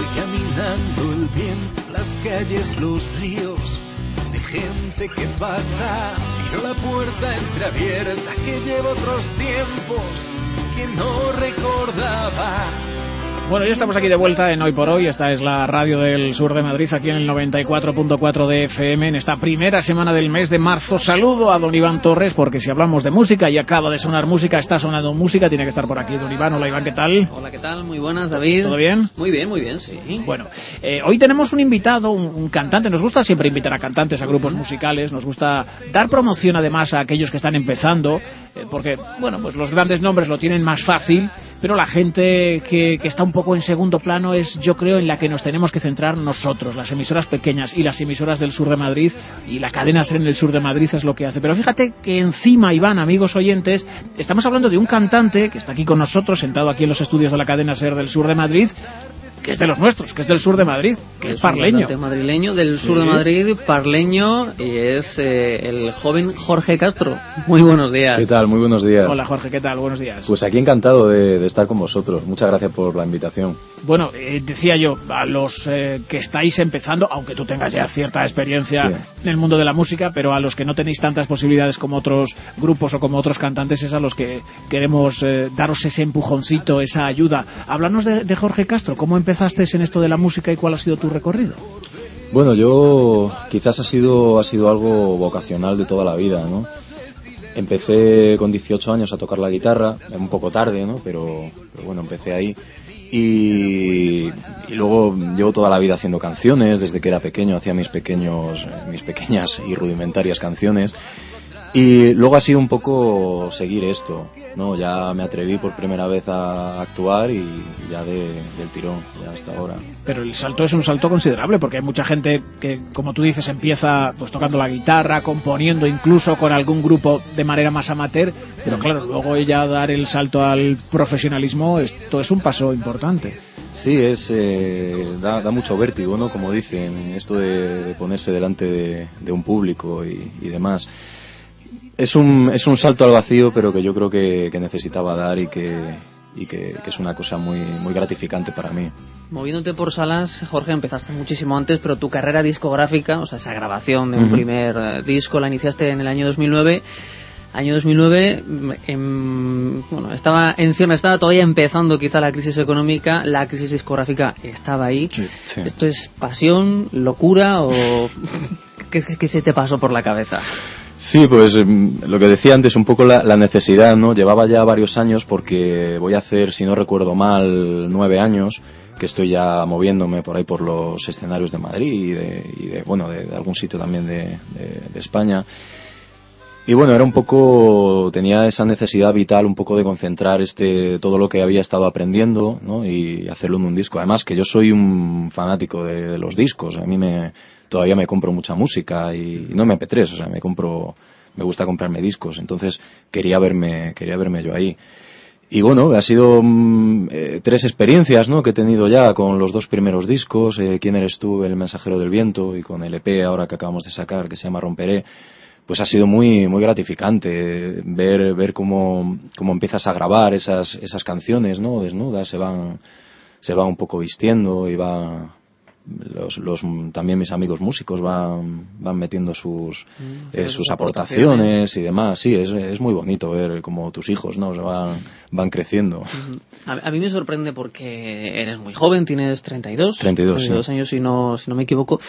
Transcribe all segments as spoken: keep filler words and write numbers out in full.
caminando el viento, las calles, los ríos, de gente que pasa. Miro la puerta entreabierta que lleva otros tiempos que no recordaba. Bueno, ya estamos aquí de vuelta en Hoy por Hoy. Esta es la radio del sur de Madrid, aquí en el noventa y cuatro punto cuatro de F M, en esta primera semana del mes de marzo. Saludo a don Iván Torres, porque si hablamos de música y acaba de sonar música, está sonando música, tiene que estar por aquí don Iván. Hola Iván, ¿qué tal? Hola, ¿qué tal? Muy buenas, David. ¿Todo bien? Muy bien, muy bien, sí. Bueno, eh, hoy tenemos un invitado, un, un cantante. Nos gusta siempre invitar a cantantes, a grupos musicales. Nos gusta dar promoción además a aquellos que están empezando, eh, porque, bueno, pues los grandes nombres lo tienen más fácil, pero la gente que, que está un poco en segundo plano es, yo creo, en la que nos tenemos que centrar nosotros, las emisoras pequeñas y las emisoras del sur de Madrid, y la cadena SER en el sur de Madrid es lo que hace. Pero fíjate que encima, Iván, amigos oyentes, estamos hablando de un cantante que está aquí con nosotros, sentado aquí en los estudios de la cadena SER del sur de Madrid, que es de los nuestros, que es del sur de Madrid, que es, es parleño. Es madrileño, del sur sí. de Madrid, parleño, y es eh, el joven Jorge Castro. Muy buenos días. ¿Qué tal? Muy buenos días. Hola Jorge, ¿qué tal? Buenos días. Pues aquí encantado de, de estar con vosotros. Muchas gracias por la invitación. Bueno, eh, decía yo, a los eh, que estáis empezando, aunque tú tengas ya cierta experiencia sí. en el mundo de la música, pero a los que no tenéis tantas posibilidades como otros grupos o como otros cantantes, es a los que queremos eh, daros ese empujoncito, esa ayuda. Háblanos de, de Jorge Castro. ¿Cómo empezaste en esto de la música y cuál ha sido tu recorrido? Bueno, yo quizás ha sido ha sido algo vocacional de toda la vida, ¿no? Empecé con dieciocho años a tocar la guitarra, un poco tarde, ¿no? Pero, pero bueno, empecé ahí. Y, y luego llevo toda la vida haciendo canciones, desde que era pequeño hacía mis pequeños mis pequeñas y rudimentarias canciones. Y luego ha sido un poco seguir esto, ¿no? Ya me atreví por primera vez a actuar y ya de, del tirón, ya hasta ahora. Pero el salto es un salto considerable, porque hay mucha gente que, como tú dices, empieza pues tocando la guitarra, componiendo incluso con algún grupo de manera más amateur, pero claro, luego ya dar el salto al profesionalismo, esto es un paso importante. Sí, es eh, da, da mucho vértigo, ¿no? Como dicen, esto de, de ponerse delante de, de un público y, y demás. Es un, es un salto al vacío, pero que yo creo que, que necesitaba dar y que, y que, que es una cosa muy, muy gratificante para mí. Moviéndote por salas, Jorge, empezaste muchísimo antes, pero tu carrera discográfica, o sea, esa grabación de un uh-huh. primer uh, disco, la iniciaste en el año dos mil nueve. Año dos mil nueve, en, bueno, estaba en cierre, estaba todavía empezando quizá la crisis económica, la crisis discográfica estaba ahí. Sí, sí. ¿Esto es pasión, locura o qué, qué se te pasó por la cabeza? Sí, pues lo que decía antes, un poco la, la necesidad, ¿no? Llevaba ya varios años, porque voy a hacer, si no recuerdo mal, nueve años que estoy ya moviéndome por ahí por los escenarios de Madrid y de, y de bueno, de, de algún sitio también de, de, de España. Y bueno, era un poco, tenía esa necesidad vital un poco de concentrar este todo lo que había estado aprendiendo, ¿no? Y hacerlo en un disco. Además que yo soy un fanático de, de los discos, a mí me todavía me compro mucha música y, y no me eme pe tres, o sea, me compro, me gusta comprarme discos, entonces quería verme, quería verme yo ahí. Y bueno, ha sido mm, eh, tres experiencias, ¿no? Que he tenido ya con los dos primeros discos, eh, ¿Quién eres tú?, El mensajero del viento, y con el e pe ahora que acabamos de sacar, que se llama Romperé. Pues ha sido muy muy gratificante ver ver cómo cómo empiezas a grabar esas esas canciones, ¿no? Desnudas, se van se van un poco vistiendo y va los los también mis amigos músicos van van metiendo sus mm, eh, sus aportaciones, aportaciones y demás. Sí, es es muy bonito ver cómo tus hijos, ¿no? Se van van creciendo. A, a mí me sorprende porque eres muy joven, tienes treinta y dos, treinta y dos, treinta y dos sí. años si no si no me equivoco.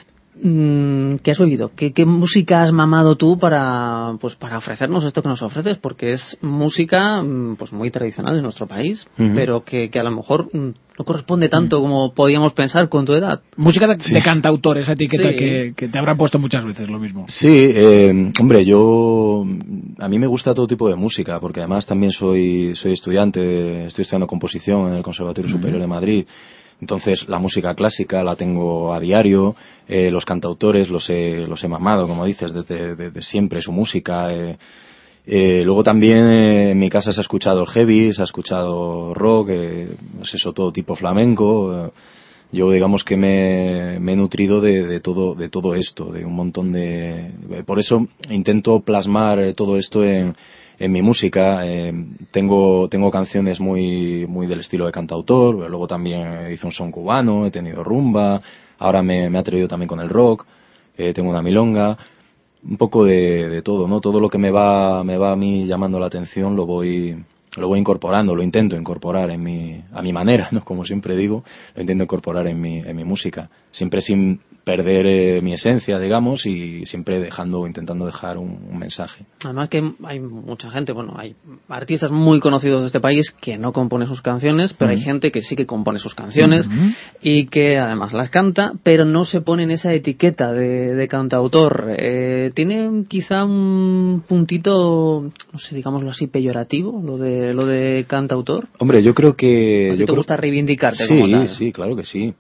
¿Qué has oído? ¿Qué, ¿Qué música has mamado tú para pues para ofrecernos esto que nos ofreces? Porque es música pues muy tradicional de nuestro país, uh-huh. pero que, que a lo mejor no corresponde tanto uh-huh. como podíamos pensar con tu edad. Música de, sí. de cantautor, esa etiqueta sí. que, que te habrán puesto muchas veces lo mismo. Sí, eh, hombre, yo a mí me gusta todo tipo de música, porque además también soy soy estudiante, estoy estudiando composición en el Conservatorio uh-huh. Superior de Madrid. Entonces la música clásica la tengo a diario, eh, los cantautores los he, los he mamado, como dices, desde, desde siempre su música. Eh, eh, luego también eh, en mi casa se ha escuchado el heavy, se ha escuchado rock, eh, pues eso, todo tipo flamenco. Eh, yo digamos que me, me he nutrido de, de todo de todo esto, de un montón de... Por eso intento plasmar todo esto en... en mi música. Eh, tengo tengo canciones muy muy del estilo de cantautor, luego también hice un son cubano, he tenido rumba, ahora me, me he atrevido también con el rock, eh, tengo una milonga, un poco de, de todo, ¿no? Todo lo que me va me va a mí llamando la atención lo voy lo voy incorporando, lo intento incorporar en mi a mi manera, ¿no? Como siempre digo, lo intento incorporar en mi en mi música, siempre sin perder eh, mi esencia, digamos, y siempre dejando intentando dejar un, un mensaje. Además que hay mucha gente, bueno, hay artistas muy conocidos de este país que no componen sus canciones, pero uh-huh. hay gente que sí que compone sus canciones uh-huh. y que además las canta, pero no se pone en esa etiqueta de, de cantautor. Eh, tiene quizá un puntito, no sé, digámoslo así, peyorativo, lo de lo de cantautor. Hombre, yo creo que... ¿O yo te creo... gusta reivindicarte sí, como tal? Sí, sí, claro que sí.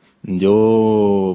Yo...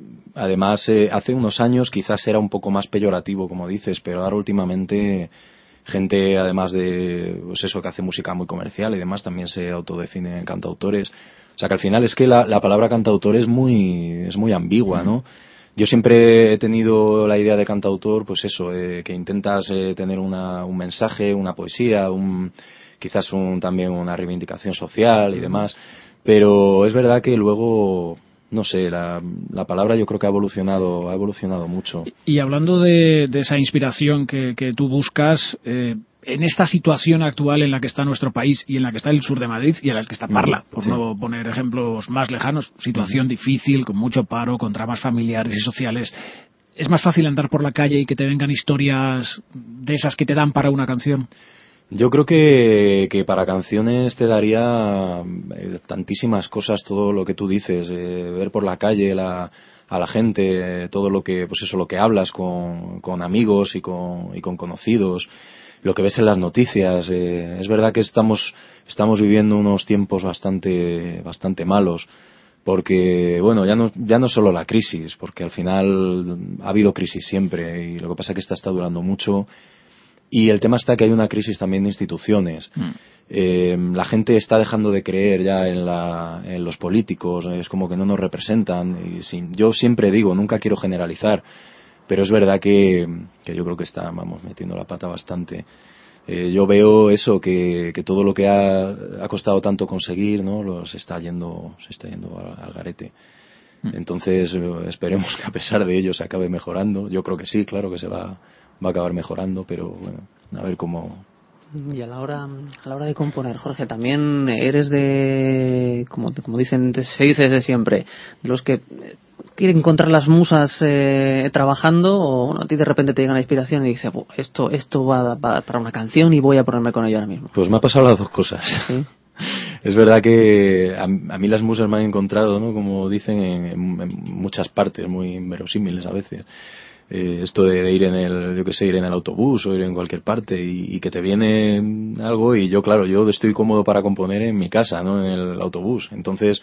Además, eh, hace unos años quizás era un poco más peyorativo, como dices, pero ahora últimamente gente, además de, pues eso, que hace música muy comercial y demás, también se autodefinen cantautores. O sea que al final es que la, la palabra cantautor es muy, es muy ambigua, ¿no? Yo siempre he tenido la idea de cantautor, pues eso, eh, que intentas eh, tener una, un mensaje, una poesía, un, quizás un, también una reivindicación social y demás, pero es verdad que luego... No sé, la, la palabra yo creo que ha evolucionado, ha evolucionado mucho. Y hablando de, de esa inspiración que, que tú buscas, eh, en esta situación actual en la que está nuestro país y en la que está el sur de Madrid y en la que está Parla, por sí. no poner ejemplos más lejanos, situación uh-huh. difícil, con mucho paro, con dramas familiares y sociales, ¿es más fácil andar por la calle y que te vengan historias de esas que te dan para una canción? Yo creo que, que para canciones te daría eh, tantísimas cosas, todo lo que tú dices, eh, ver por la calle la, a la gente, eh, todo lo que, pues eso, lo que hablas con, con amigos y con, y con conocidos, lo que ves en las noticias. Eh, es verdad que estamos, estamos viviendo unos tiempos bastante, bastante malos, porque, bueno, ya no, ya no solo la crisis, porque al final ha habido crisis siempre y lo que pasa es que esta está durando mucho. Y el tema está que hay una crisis también de instituciones. Mm. Eh, la gente está dejando de creer ya en, la, en los políticos, es como que no nos representan. Y sin, yo siempre digo, nunca quiero generalizar, pero es verdad que, que yo creo que está, vamos, metiendo la pata bastante. Eh, yo veo eso, que, que todo lo que ha, ha costado tanto conseguir, ¿no? Lo, se está yendo, se está yendo al, al garete. Mm. Entonces, eh, esperemos que a pesar de ello se acabe mejorando. Yo creo que sí, claro que se va... va a acabar mejorando, pero bueno, a ver cómo... Y a la hora a la hora de componer, Jorge, también eres de, como, como dicen, se dice desde siempre, de los que quieren encontrar las musas eh, trabajando, o bueno, a ti de repente te llega la inspiración y dices, esto esto va, va para una canción y voy a ponerme con ello ahora mismo. Pues me ha pasado las dos cosas. ¿Sí? Es verdad que a, a mí las musas me han encontrado, ¿no? Como dicen, en, en, en muchas partes, muy inverosímiles a veces. Eh, esto de, de ir en el, yo que sé, ir en el autobús o ir en cualquier parte y, y que te viene algo y yo, claro, yo estoy cómodo para componer en mi casa, no en el autobús. Entonces,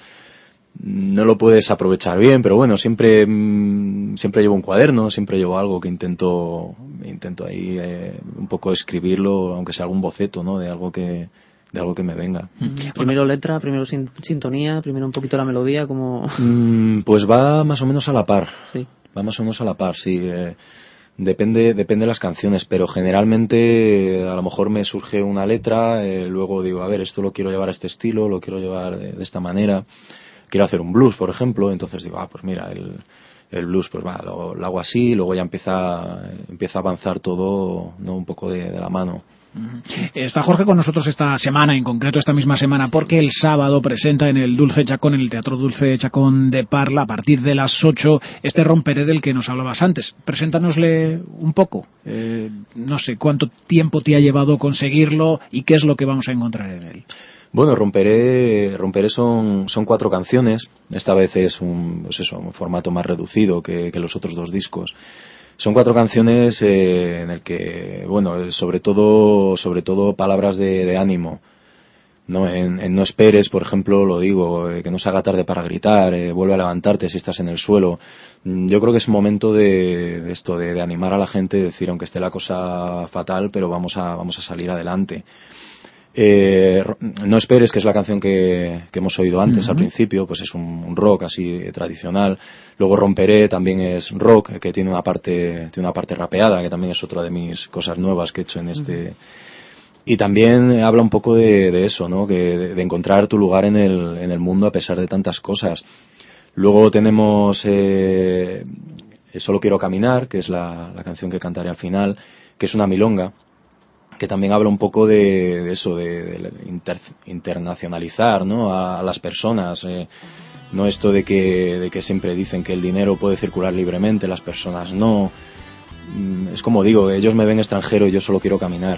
no lo puedes aprovechar bien, pero bueno, siempre, siempre llevo un cuaderno, siempre llevo algo que intento, intento ahí eh, un poco escribirlo, aunque sea algún boceto, ¿no? De algo que, de algo que me venga. Mm. Primero letra, primero sin, sintonía, primero un poquito la melodía, como... Mm, pues va más o menos a la par. Sí. Va más o menos a la par, sí. Eh, depende, depende de las canciones, pero generalmente eh, a lo mejor me surge una letra, eh, luego digo, a ver, esto lo quiero llevar a este estilo, lo quiero llevar de, de esta manera. Quiero hacer un blues, por ejemplo, entonces digo, ah, pues mira, el, el blues, pues va, lo, lo hago así, luego ya empieza, empieza a avanzar todo, ¿no? Un poco de, de la mano. Está Jorge con nosotros esta semana, en concreto esta misma semana, porque el sábado presenta en el Dulce Chacón, en el Teatro Dulce Chacón de Parla, a partir de las ocho, este Romperé del que nos hablabas antes. Preséntanosle un poco. Eh, no sé, ¿cuánto tiempo te ha llevado conseguirlo y qué es lo que vamos a encontrar en él? Bueno, Romperé, Romperé son, son cuatro canciones. Esta vez es un, pues eso, un formato más reducido que, que los otros dos discos. Son cuatro canciones eh, en el que, bueno, sobre todo, sobre todo palabras de, de ánimo, ¿no? En, en No esperes, por ejemplo, lo digo, eh, que no se haga tarde para gritar, eh, vuelve a levantarte si estás en el suelo. Yo creo que es momento de, de esto, de, de animar a la gente, de decir, aunque esté la cosa fatal, pero vamos a, vamos a salir adelante. Eh, No esperes, que es la canción que, que hemos oído antes, uh-huh. al principio, pues es un, un rock así tradicional. Luego Romperé también es rock, que tiene una parte, tiene una parte rapeada, que también es otra de mis cosas nuevas que he hecho en este, uh-huh. Y también habla un poco de, de eso, ¿no? Que de, de encontrar tu lugar en el, en el mundo a pesar de tantas cosas. Luego tenemos eh, Solo quiero caminar, que es la, la canción que cantaré al final, que es una milonga, que también habla un poco de, de eso, de, de inter, internacionalizar, ¿no? A, a las personas. Eh, no esto de que, de que siempre dicen que el dinero puede circular libremente, las personas no. Es como digo, ellos me ven extranjero y yo solo quiero caminar.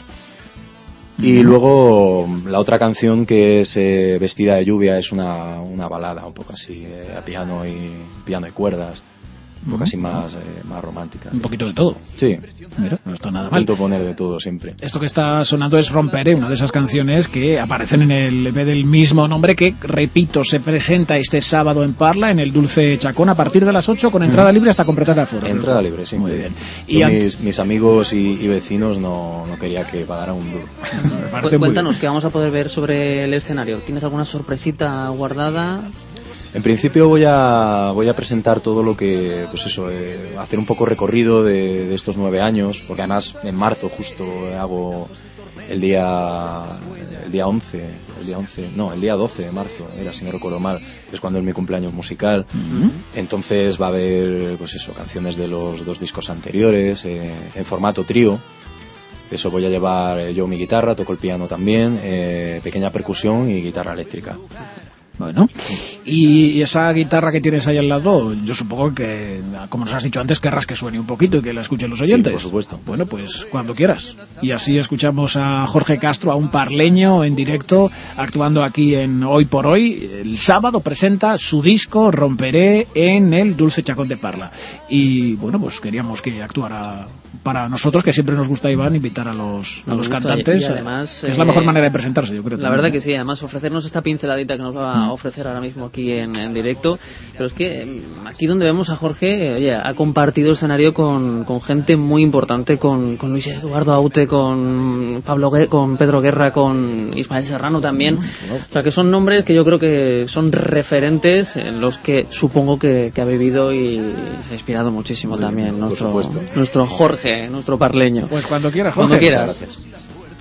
Y luego la otra canción, que es eh, Vestida de lluvia, es una, una balada un poco así, eh, a piano y piano y cuerdas, un poco así más, eh, más romántica. Un poquito de todo. Sí. Mira, no está nada mal. Intento poner de todo siempre. Esto que está sonando es Romperé, una de esas canciones que aparecen en el E P del mismo nombre, que, repito, se presenta este sábado en Parla, en el Dulce Chacón, a partir de las ocho, con entrada libre hasta completar el foro. Entrada libre, sí. Muy bien. Y Yo, mis, mis amigos y, y vecinos no, no quería que pagaran un duro. Cu- Cuéntanos, ¿qué vamos a poder ver sobre el escenario? ¿Tienes alguna sorpresita guardada? En principio voy a voy a presentar todo lo que, pues eso, eh, hacer un poco recorrido de, de estos nueve años, porque además en marzo justo hago el día el día once, el día once, no, el día doce de marzo, era, si no recuerdo mal, es cuando es mi cumpleaños musical. Uh-huh. Entonces va a haber, pues eso, canciones de los dos discos anteriores, eh, en formato trío. Eso voy a llevar eh, yo mi guitarra, toco el piano también, eh, pequeña percusión y guitarra eléctrica. Bueno, y esa guitarra que tienes ahí al lado, yo supongo que, como nos has dicho antes, querrás que suene un poquito y que la escuchen los oyentes. Sí, por supuesto. Bueno, pues cuando quieras. Y así escuchamos a Jorge Castro, a un parleño en directo, actuando aquí en Hoy por Hoy. El sábado presenta su disco Romperé en el Dulce Chacón de Parla. Y bueno, pues queríamos que actuara para nosotros, que siempre nos gusta, Iván, invitar a los, a los cantantes. Y además, es la eh, mejor manera de presentarse, yo creo. La verdad que sí, además ofrecernos esta pinceladita que nos va a ofrecer ahora mismo aquí en, en directo. Pero es que aquí donde vemos a Jorge, oye, ha compartido escenario con, con gente muy importante, con, con Luis Eduardo Aute, con Pablo Gue- con Pedro Guerra, con Ismael Serrano también. O sea, que son nombres que yo creo que son referentes en los que supongo que, que ha vivido y se ha inspirado muchísimo Muy también bien, nuestro, por supuesto. nuestro Jorge, nuestro parleño. Pues cuando quieras, Jorge. Cuando quieras. Muchas gracias.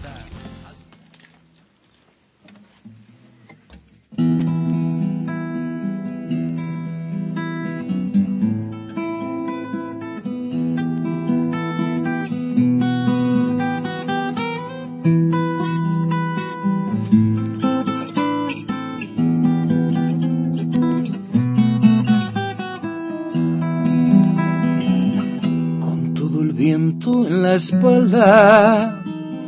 En la espalda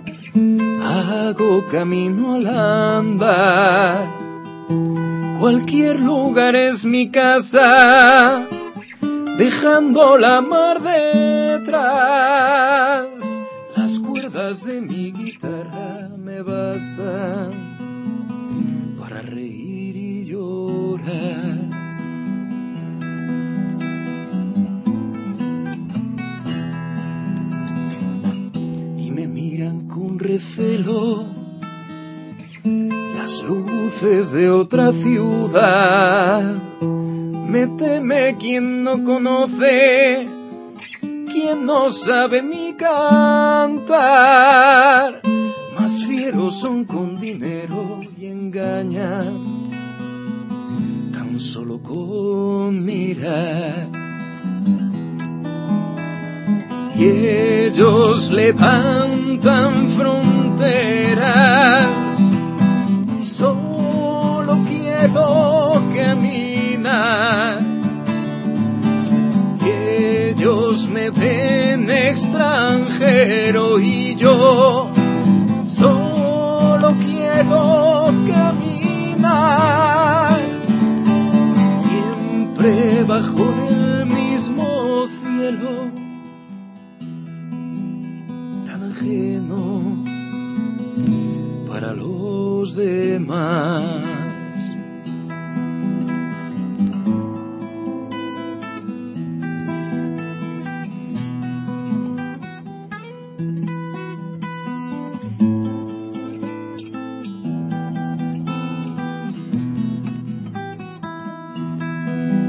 hago camino al andar, cualquier lugar es mi casa, dejando la mar detrás. Las cuerdas de mi guitarra me bastan para reír y llorar. Con recelo las luces de otra ciudad. Me teme quien no conoce, quien no sabe mi cantar. Más fieros son con dinero y engañan tan solo con mirar. Y ellos levantan fronteras, y solo quiero caminar. Y ellos me ven extranjero y yo solo quiero caminar. Siempre bajo el mismo cielo, para los demás.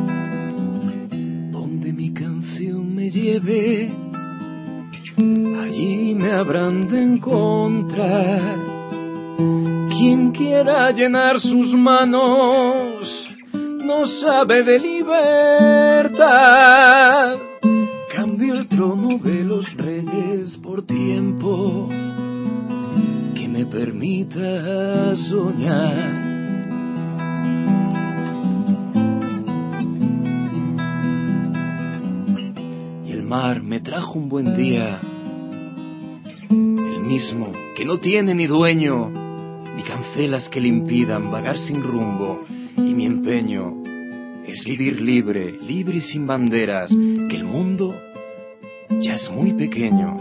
Donde mi canción me lleve, allí allí me habrán de encontrar. Quien quiera llenar sus manos no sabe de libertad. Cambio el trono de los reyes por tiempo que me permita soñar. Y el mar me trajo un buen día, el mismo que no tiene ni dueño, ni cancelas que le impidan vagar sin rumbo. Y mi empeño es vivir libre, libre y sin banderas, que el mundo ya es muy pequeño.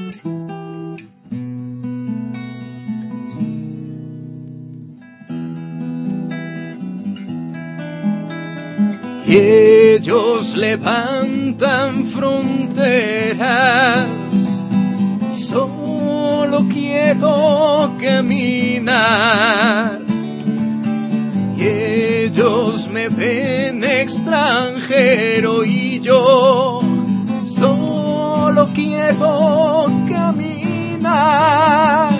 Y ellos levantan fronteras, solo quiero caminar. Y ellos me ven extranjero y yo solo quiero caminar,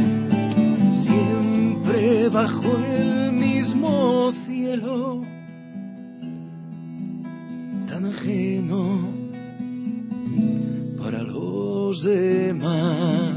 siempre bajo el mismo cielo, tan ajeno para los demás.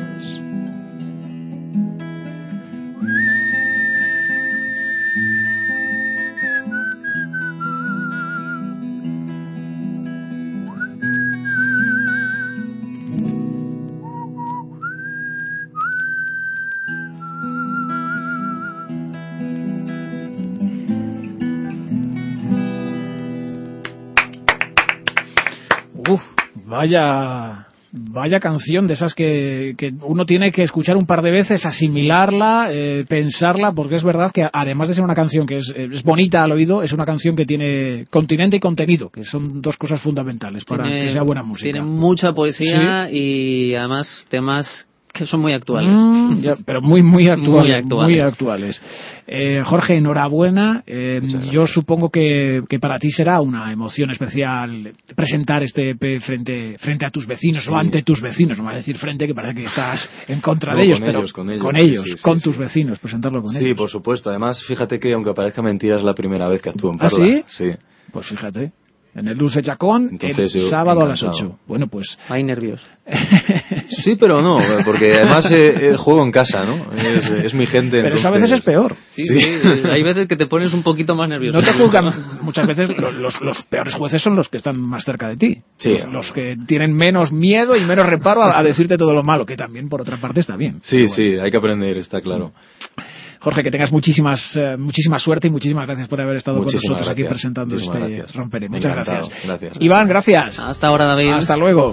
Vaya, vaya canción de esas que, que uno tiene que escuchar un par de veces, asimilarla, eh, pensarla, porque es verdad que además de ser una canción que es, es bonita al oído, es una canción que tiene continente y contenido, que son dos cosas fundamentales para tiene, que sea buena música. Tiene mucha poesía, ¿sí? Y además temas que son muy actuales. Mm, ya, pero muy, muy actuales. Muy actuales. Muy actuales. Eh, Jorge, enhorabuena. Eh, yo supongo que, que para ti será una emoción especial presentar este E P frente, frente a tus vecinos, sí, o ante tus vecinos. No me vas a decir frente, que parece que estás en contra no, de ellos, con pero ellos, con ellos, con, ellos, sí, sí, con sí, tus sí. vecinos, presentarlo con sí, ellos. Sí, por supuesto. Además, fíjate que, aunque parezca mentira, es la primera vez que actúo en ¿Ah, Parla. sí? Sí. Pues fíjate. En el Dulce Chacón, Entonces, el sábado a las ocho. Bueno, pues... Hay nervios. Sí, pero no, porque además eh, eh, juego en casa, ¿no? Es, es mi gente. Pero entonces... eso a veces es peor. Sí, sí. Sí, hay veces que te pones un poquito más nervioso. No te juzgan. Muchas veces los, los, los peores jueces son los que están más cerca de ti. Sí. Los, los que tienen menos miedo y menos reparo a, a decirte todo lo malo, que también, por otra parte, está bien. Sí, bueno. Sí, hay que aprender, está claro. Jorge, que tengas muchísimas eh, muchísima suerte y muchísimas gracias por haber estado muchísimas con nosotros gracias. aquí presentando muchísimas este gracias. Romperé. Muchas Encantado. gracias. gracias. Iván, gracias. Hasta ahora, David. Hasta luego.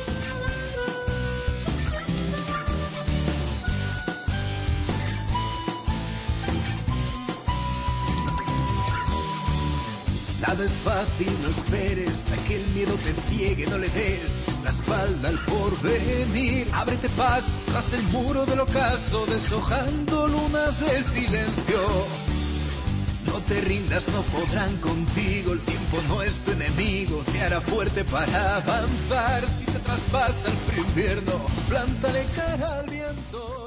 Nada es fácil, no esperes a que el miedo te ciegue, no le des la espalda al porvenir. Ábrete paso tras el muro del ocaso, deshojando lunas de silencio. No te rindas, no podrán contigo, el tiempo no es tu enemigo, te hará fuerte para avanzar. Si te traspasa el frío invierno, plántale cara al viento.